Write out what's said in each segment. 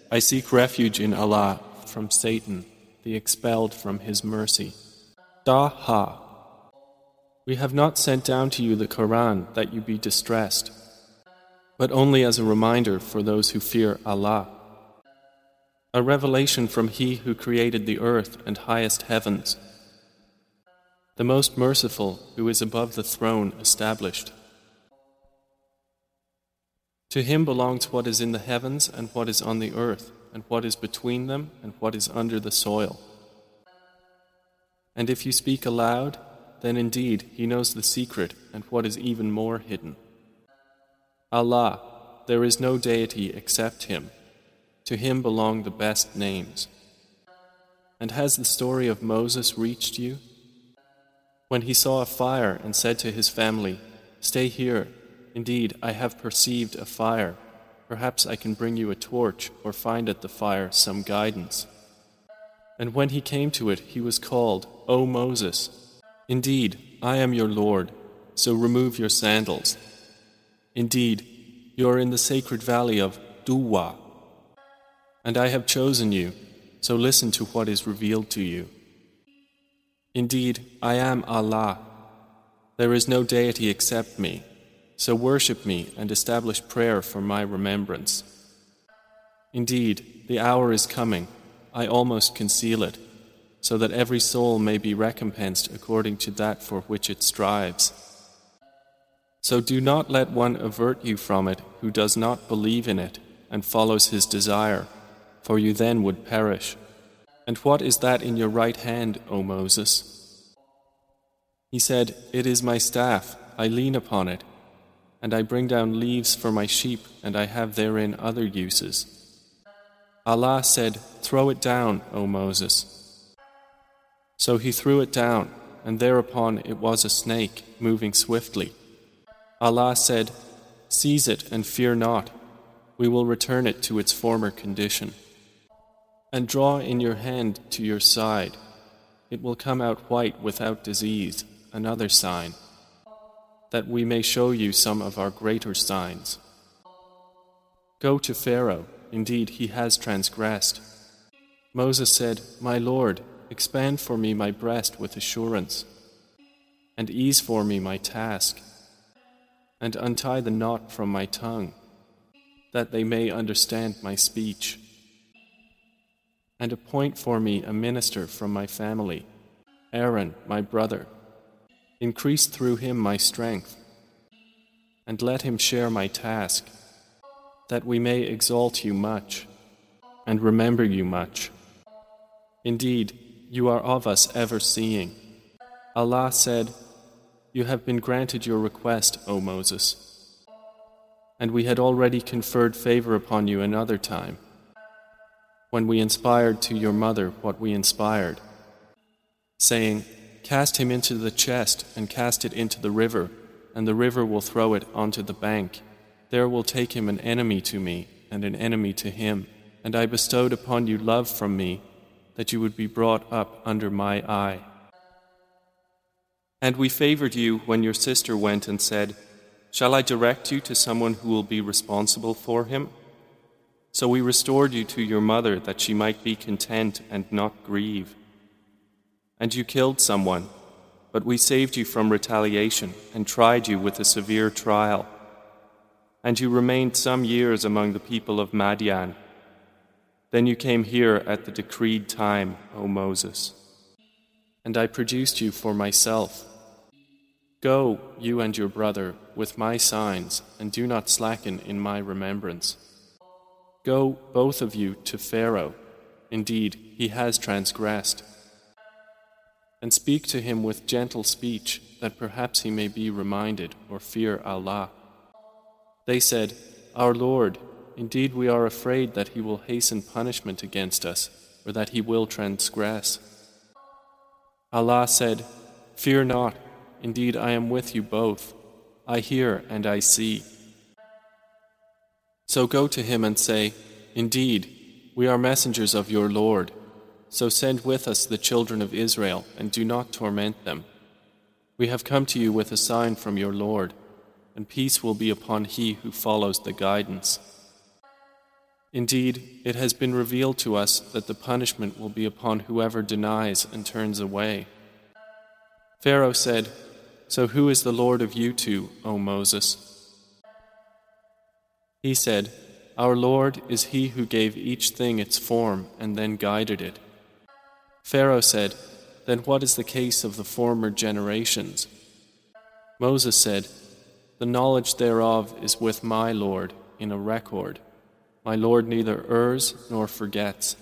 I seek refuge in Allah from Satan, the expelled from His mercy. Taha. We have not sent down to you the Quran that you be distressed, but only as a reminder for those who fear Allah. A revelation from He who created the earth and highest heavens, the most merciful, who is above the throne established. To Him belongs what is in the heavens and what is on the earth, and what is between them and what is under the soil. And if you speak aloud, then indeed He knows the secret and what is even more hidden. Allah, there is no deity except Him. To Him belong the best names. And has the story of Moses reached you? When he saw a fire and said to his family, "Stay here. Indeed, I have perceived a fire. Perhaps I can bring you a torch or find at the fire some guidance." And when he came to it, he was called, "O Moses, indeed, I am your Lord, so remove your sandals. Indeed, you are in the sacred valley of Duwa, and I have chosen you, so listen to what is revealed to you. Indeed, I am Allah. There is no deity except me, so worship me and establish prayer for my remembrance. Indeed, the hour is coming, I almost conceal it, so that every soul may be recompensed according to that for which it strives. So do not let one avert you from it who does not believe in it and follows his desire, for you then would perish. And what is that in your right hand, O Moses?" He said, "It is my staff, I lean upon it, and I bring down leaves for my sheep, and I have therein other uses." Allah said, "Throw it down, O Moses." So he threw it down, and thereupon it was a snake, moving swiftly. Allah said, "Seize it and fear not. We will return it to its former condition. And draw in your hand to your side. It will come out white without disease, another sign, that we may show you some of our greater signs. Go to Pharaoh, indeed he has transgressed." Moses said, "My Lord, expand for me my breast with assurance, and ease for me my task, and untie the knot from my tongue, that they may understand my speech. And appoint for me a minister from my family, Aaron, my brother. Increase through him my strength, and let him share my task, that we may exalt you much, and remember you much. Indeed, you are of us ever seeing." Allah said, "You have been granted your request, O Moses, and we had already conferred favor upon you another time, when we inspired to your mother what we inspired, saying, 'Cast him into the chest and cast it into the river, and the river will throw it onto the bank. There will take him an enemy to me and an enemy to him. And I bestowed upon you love from me, that you would be brought up under my eye. And we favored you when your sister went and said, "Shall I direct you to someone who will be responsible for him?" So we restored you to your mother that she might be content and not grieve. And you killed someone, but we saved you from retaliation and tried you with a severe trial. And you remained some years among the people of Madian. Then you came here at the decreed time, O Moses. And I produced you for myself. Go, you and your brother, with my signs, and do not slacken in my remembrance. Go, both of you, to Pharaoh. Indeed, he has transgressed. And speak to him with gentle speech, that perhaps he may be reminded or fear Allah. They said, "Our Lord, indeed we are afraid that he will hasten punishment against us, or that he will transgress." Allah said, "Fear not, indeed I am with you both. I hear and I see." So go to him and say, "Indeed, we are messengers of your Lord. So send with us the children of Israel and do not torment them. We have come to you with a sign from your Lord, and peace will be upon he who follows the guidance." Indeed, it has been revealed to us that the punishment will be upon whoever denies and turns away. Pharaoh said, "So who is the Lord of you two, O Moses?" He said, "Our Lord is He who gave each thing its form and then guided it." Pharaoh said, "Then what is the case of the former generations?" Moses said, "The knowledge thereof is with my Lord in a record. My Lord neither errs nor forgets.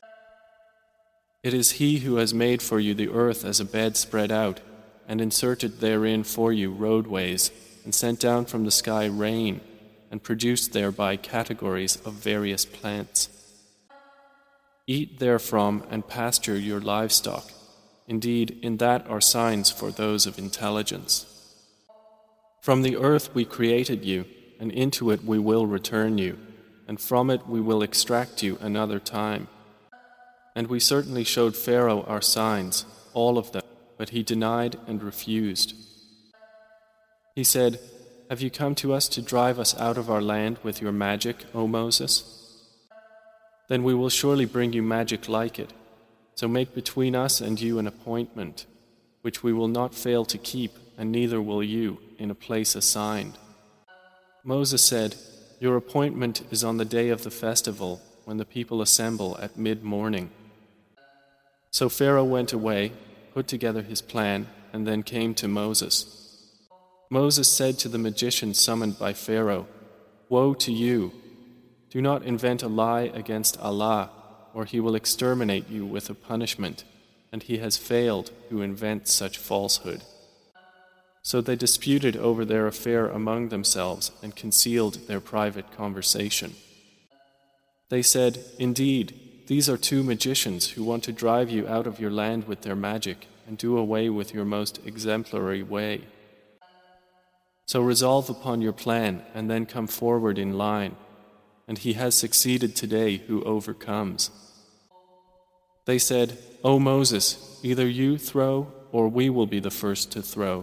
It is He who has made for you the earth as a bed spread out, and inserted therein for you roadways, and sent down from the sky rain, and produced thereby categories of various plants. Eat therefrom and pasture your livestock. Indeed, in that are signs for those of intelligence. From the earth we created you, and into it we will return you, and from it we will extract you another time. And we certainly showed Pharaoh our signs, all of them, but he denied and refused. He said, 'Have you come to us to drive us out of our land with your magic, O Moses? Then we will surely bring you magic like it. So make between us and you an appointment, which we will not fail to keep, and neither will you, in a place assigned.' Moses said, 'Your appointment is on the day of the festival, when the people assemble at mid-morning.' So Pharaoh went away, put together his plan, and then came to Moses. Moses said to the magician summoned by Pharaoh, 'Woe to you! Do not invent a lie against Allah, or He will exterminate you with a punishment, and He has failed who invents such falsehood.' So they disputed over their affair among themselves and concealed their private conversation. They said, 'Indeed, these are two magicians who want to drive you out of your land with their magic and do away with your most exemplary way. So resolve upon your plan and then come forward in line, and he has succeeded today who overcomes.' They said, 'O Moses, either you throw or we will be the first to throw.'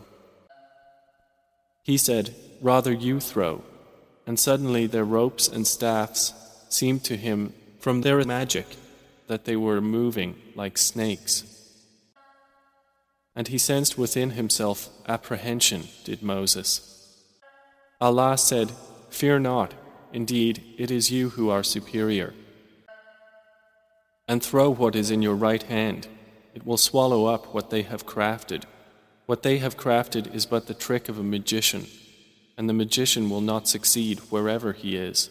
He said, 'Rather you throw.' And suddenly their ropes and staffs seemed to him from their magic that they were moving like snakes. And he sensed within himself apprehension, did Moses. Allah said, 'Fear not, indeed it is you who are superior. And throw what is in your right hand, it will swallow up what they have crafted. What they have crafted is but the trick of a magician, and the magician will not succeed wherever he is.'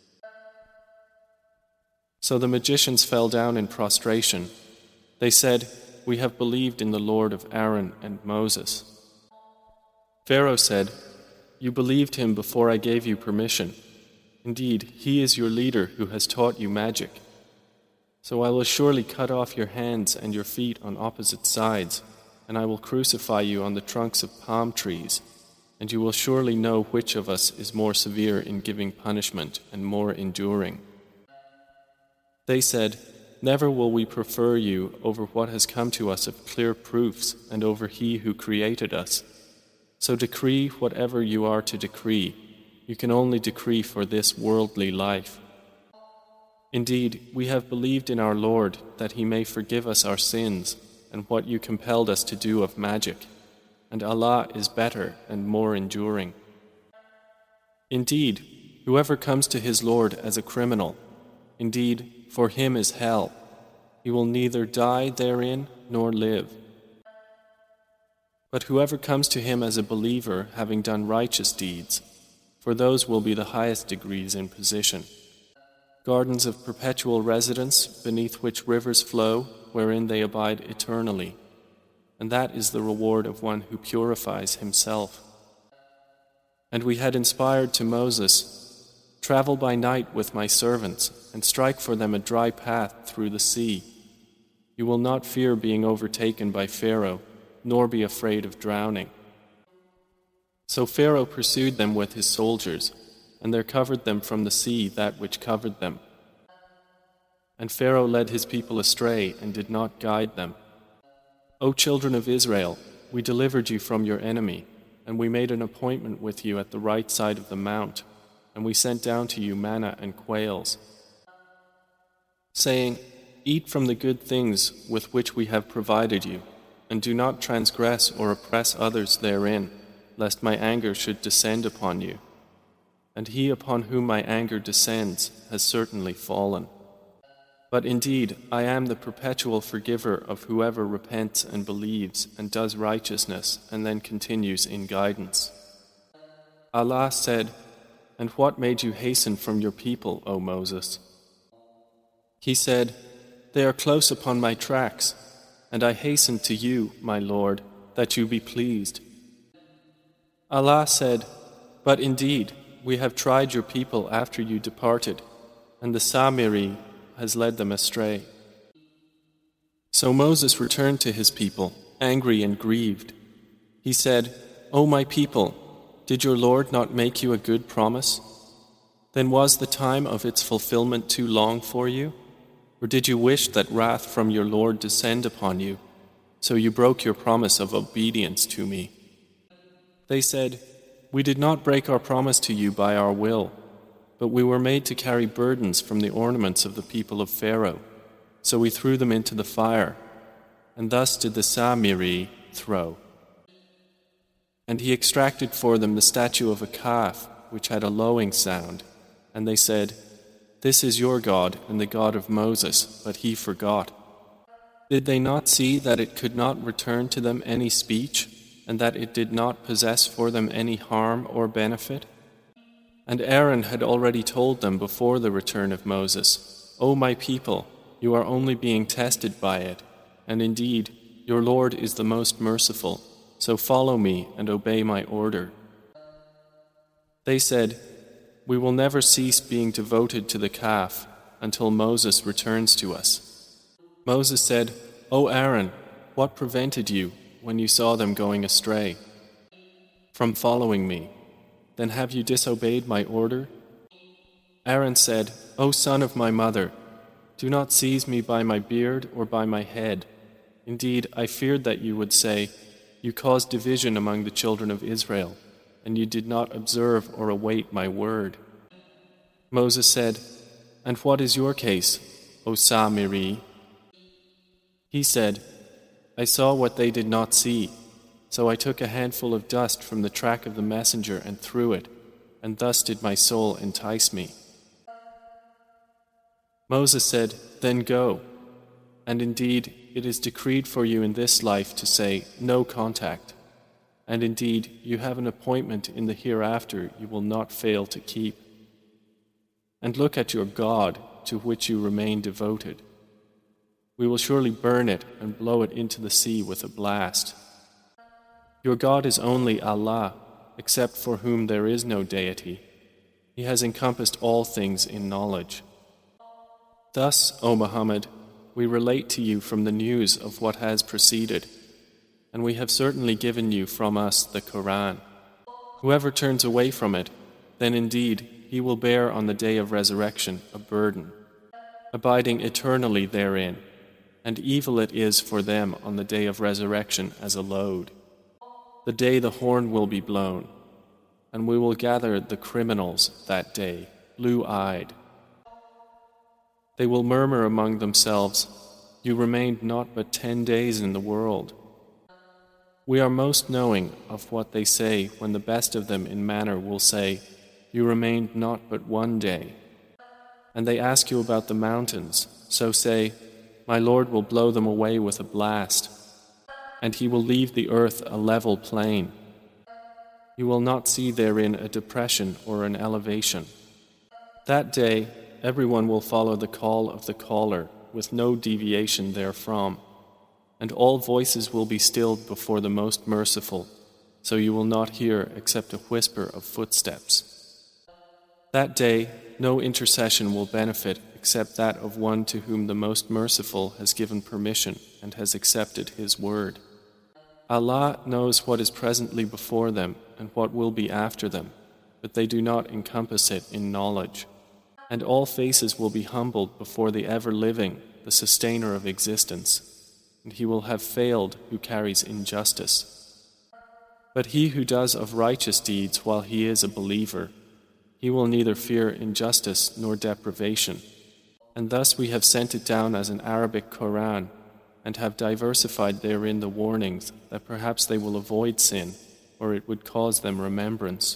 So the magicians fell down in prostration. They said, 'We have believed in the Lord of Aaron and Moses.' Pharaoh said, 'You believed him before I gave you permission. Indeed, he is your leader who has taught you magic. So I will surely cut off your hands and your feet on opposite sides, and I will crucify you on the trunks of palm trees, and you will surely know which of us is more severe in giving punishment and more enduring.' They said, 'Never will we prefer you over what has come to us of clear proofs and over He who created us. So decree whatever you are to decree. You can only decree for this worldly life. Indeed, we have believed in our Lord that He may forgive us our sins and what you compelled us to do of magic, and Allah is better and more enduring. Indeed, whoever comes to his Lord as a criminal, indeed, for him is hell. He will neither die therein nor live. But whoever comes to him as a believer having done righteous deeds, for those will be the highest degrees in position. Gardens of perpetual residence beneath which rivers flow, wherein they abide eternally. And that is the reward of one who purifies himself. And we had inspired to Moses, 'Travel by night with my servants, and strike for them a dry path through the sea. You will not fear being overtaken by Pharaoh, nor be afraid of drowning.' So Pharaoh pursued them with his soldiers, and there covered them from the sea that which covered them. And Pharaoh led his people astray and did not guide them. O children of Israel, we delivered you from your enemy, and we made an appointment with you at the right side of the mount, and we sent down to you manna and quails, saying, "Eat from the good things with which we have provided you, and do not transgress or oppress others therein, lest my anger should descend upon you. And he upon whom my anger descends has certainly fallen. But indeed, I am the perpetual forgiver of whoever repents and believes and does righteousness and then continues in guidance." Allah said, "And what made you hasten from your people, O Moses?" He said, "They are close upon my tracks, and I hasten to you, my Lord, that you be pleased." Allah said, "But indeed, we have tried your people after you departed, and the Samiri has led them astray." So Moses returned to his people, angry and grieved. He said, "O my people, did your Lord not make you a good promise? Then was the time of its fulfillment too long for you? Or did you wish that wrath from your Lord descend upon you, so you broke your promise of obedience to me?" They said, "We did not break our promise to you by our will, but we were made to carry burdens from the ornaments of the people of Pharaoh, so we threw them into the fire, and thus did the Samiri throw. And he extracted for them the statue of a calf, which had a lowing sound, and they said, 'This is your God and the God of Moses,' but he forgot. Did they not see that it could not return to them any speech, and that it did not possess for them any harm or benefit? And Aaron had already told them before the return of Moses, "O my people, you are only being tested by it, and indeed, your Lord is the most merciful, so follow me and obey my order." They said, "We will never cease being devoted to the calf until Moses returns to us." Moses said, "O Aaron, what prevented you, when you saw them going astray, from following me? Then have you disobeyed my order?" Aaron said, "O son of my mother, do not seize me by my beard or by my head. Indeed, I feared that you would say, 'You caused division among the children of Israel, and you did not observe or await my word.'" Moses said, "And what is your case, O Samiri?" He said, "I saw what they did not see, so I took a handful of dust from the track of the messenger and threw it, and thus did my soul entice me." Moses said, "Then go. And indeed, it is decreed for you in this life to say, 'No contact.' And indeed, you have an appointment in the hereafter you will not fail to keep. And look at your God, to which you remain devoted. We will surely burn it and blow it into the sea with a blast. Your God is only Allah, except for whom there is no deity. He has encompassed all things in knowledge." Thus, O Muhammad, we relate to you from the news of what has preceded, and we have certainly given you from us the Quran. Whoever turns away from it, then indeed he will bear on the day of resurrection a burden, abiding eternally therein, and evil it is for them on the day of resurrection as a load. The day the horn will be blown, and we will gather the criminals that day, blue-eyed. They will murmur among themselves, "You remained not but 10 days in the world." We are most knowing of what they say when the best of them in manner will say, "You remained not but 1 day." And they ask you about the mountains, so say, "My Lord will blow them away with a blast, and He will leave the earth a level plain. You will not see therein a depression or an elevation. That day, everyone will follow the call of the caller with no deviation therefrom, and all voices will be stilled before the Most Merciful, so you will not hear except a whisper of footsteps. That day, no intercession will benefit except that of one to whom the Most Merciful has given permission and has accepted His word. Allah knows what is presently before them and what will be after them, but they do not encompass it in knowledge. And all faces will be humbled before the ever-living, the sustainer of existence, and he will have failed who carries injustice. But he who does of righteous deeds while he is a believer, he will neither fear injustice nor deprivation, And thus we have sent it down as an Arabic Quran, and have diversified therein the warnings that perhaps they will avoid sin, or it would cause them remembrance.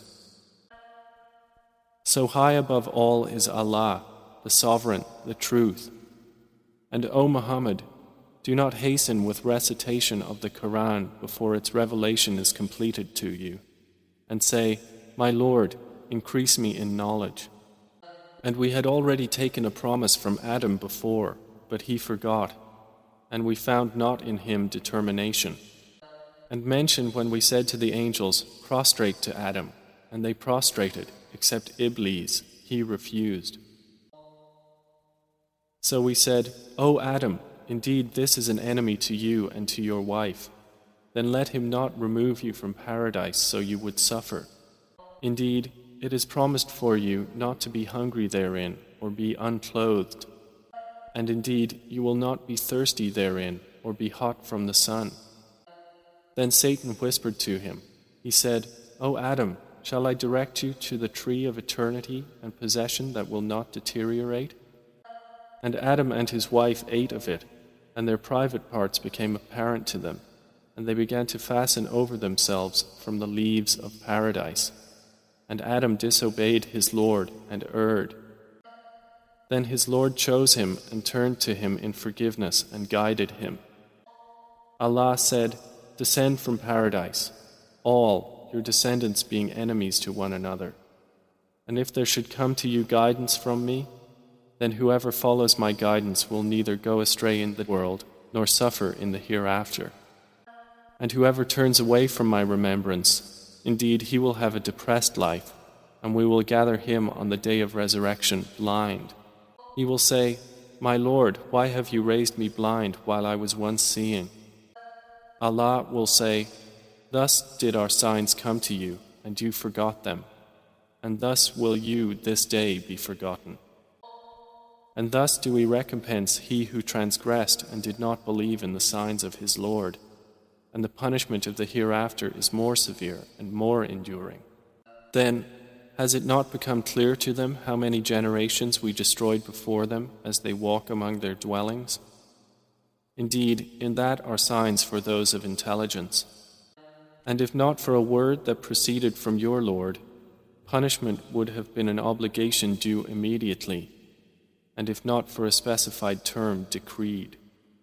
So high above all is Allah, the Sovereign, the Truth. And O Muhammad, do not hasten with recitation of the Quran before its revelation is completed to you, and say, My Lord, increase me in knowledge. And we had already taken a promise from Adam before, but he forgot, and we found not in him determination. And mention when we said to the angels, Prostrate to Adam, and they prostrated, except Iblis, he refused. So we said, O Adam, indeed this is an enemy to you and to your wife. Then let him not remove you from paradise so you would suffer. Indeed, it is promised for you not to be hungry therein or be unclothed. And indeed, you will not be thirsty therein or be hot from the sun. Then Satan whispered to him. He said, O Adam, shall I direct you to the tree of eternity and possession that will not deteriorate? And Adam and his wife ate of it, and their private parts became apparent to them, and they began to fasten over themselves from the leaves of paradise. And Adam disobeyed his Lord and erred. Then his Lord chose him and turned to him in forgiveness and guided him. Allah said, Descend from paradise, all your descendants being enemies to one another. And if there should come to you guidance from me, then whoever follows my guidance will neither go astray in the world nor suffer in the hereafter. And whoever turns away from my remembrance, indeed he will have a depressed life, and we will gather him on the day of resurrection blind. He will say, My Lord, why have you raised me blind while I was once seeing? Allah will say, Thus did our signs come to you, and you forgot them, and thus will you this day be forgotten. And thus do we recompense he who transgressed and did not believe in the signs of his Lord, and the punishment of the hereafter is more severe and more enduring. Then, has it not become clear to them how many generations we destroyed before them as they walk among their dwellings? Indeed, in that are signs for those of intelligence. And if not for a word that proceeded from your Lord, punishment would have been an obligation due immediately, and if not for a specified term decreed.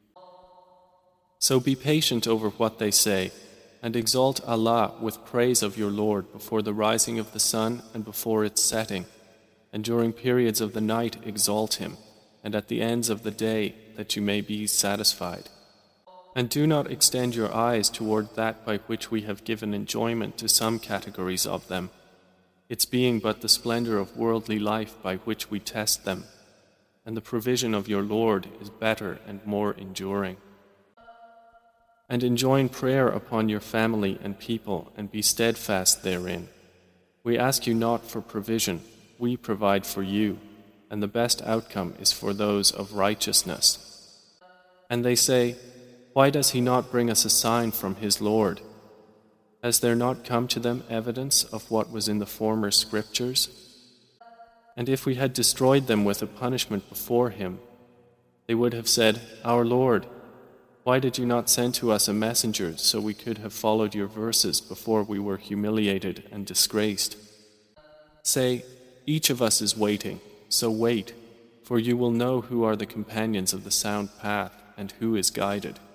So be patient over what they say, and exalt Allah with praise of your Lord before the rising of the sun and before its setting, and during periods of the night exalt Him, and at the ends of the day that you may be satisfied. And do not extend your eyes toward that by which we have given enjoyment to some categories of them, its being but the splendor of worldly life by which we test them, and the provision of your Lord is better and more enduring. And enjoin prayer upon your family and people, and be steadfast therein. We ask you not for provision, we provide for you, and the best outcome is for those of righteousness. And they say, Why does he not bring us a sign from his Lord? Has there not come to them evidence of what was in the former scriptures? And if we had destroyed them with a punishment before him, they would have said, Our Lord, why did you not send to us a messenger so we could have followed your verses before we were humiliated and disgraced? Say, each of us is waiting, so wait, for you will know who are the companions of the sound path and who is guided.